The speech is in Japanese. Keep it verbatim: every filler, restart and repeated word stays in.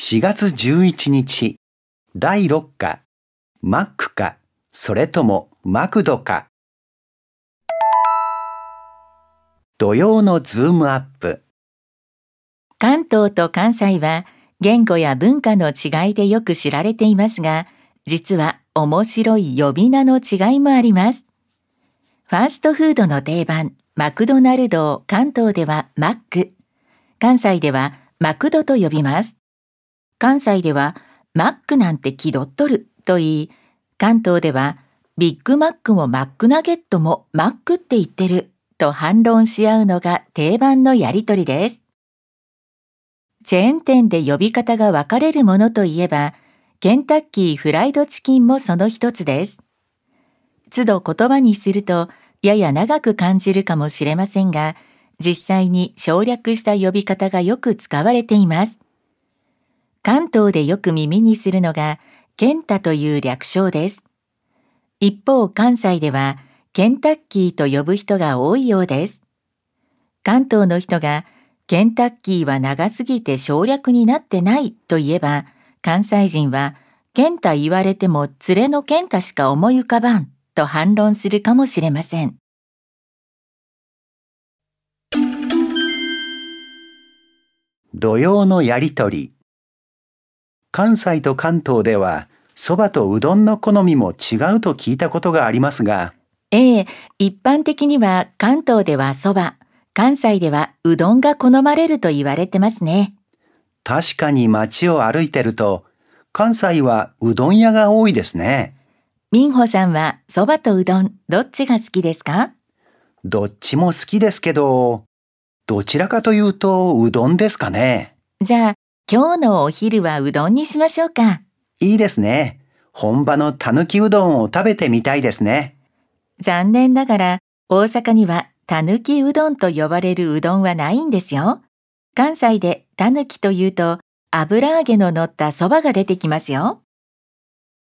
しがつじゅういちにち、だいろっか、マックか、それともマクドか。土曜のズームアップ。 関東と関西は言語や文化の違いでよく知られていますが、実は面白い呼び名の違いもあります。ファーストフードの定番、マクドナルドを関東ではマック、関西ではマクドと呼びます。関西ではマックなんて気取っとると言い、関東ではビッグマックもマックナゲットもマックって言ってると反論し合うのが定番のやりとりです。チェーン店で呼び方が分かれるものといえば、ケンタッキーフライドチキンもその一つです。都度言葉にするとやや長く感じるかもしれませんが、実際に省略した呼び方がよく使われています。関東でよく耳にするのがケンタという略称です。一方、関西ではケンタッキーと呼ぶ人が多いようです。関東の人がケンタッキーは長すぎて省略になってないと言えば、関西人はケンタ言われても連れのケンタしか思い浮かばんと反論するかもしれません。 土曜のやりとり。関西と関東では、そばとうどんの好みも違うと聞いたことがありますが、 ええ、一般的には関東ではそば、関西ではうどんが好まれると言われてますね。 確かに街を歩いてると、関西はうどん屋が多いですね。 ミンホさんはそばとうどん、どっちが好きですか？ どっちも好きですけど、どちらかというとうどんですかね。 じゃあ、今日のお昼はうどんにしましょうか。 いいですね。本場のたぬきうどんを食べてみたいですね。 残念ながら、大阪にはたぬきうどんと呼ばれるうどんはないんですよ。関西でたぬきというと、油揚げの乗ったそばが出てきますよ。